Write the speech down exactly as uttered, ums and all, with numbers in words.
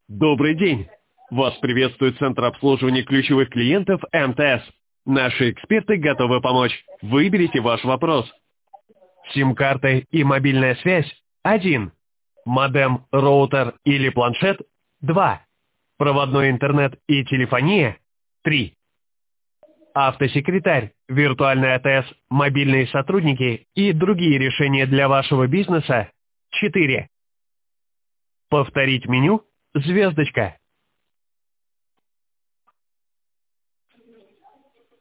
Добрый день! Вас приветствует Центр обслуживания ключевых клиентов эм тэ эс. Наши эксперты готовы помочь. Выберите ваш вопрос. Сим-карты и мобильная связь – один. Модем, роутер или планшет – два. Проводной интернет и телефония – три. Автосекретарь, виртуальный а тэ эс, мобильные сотрудники и другие решения для вашего бизнеса – четыре. Повторить меню – звездочка.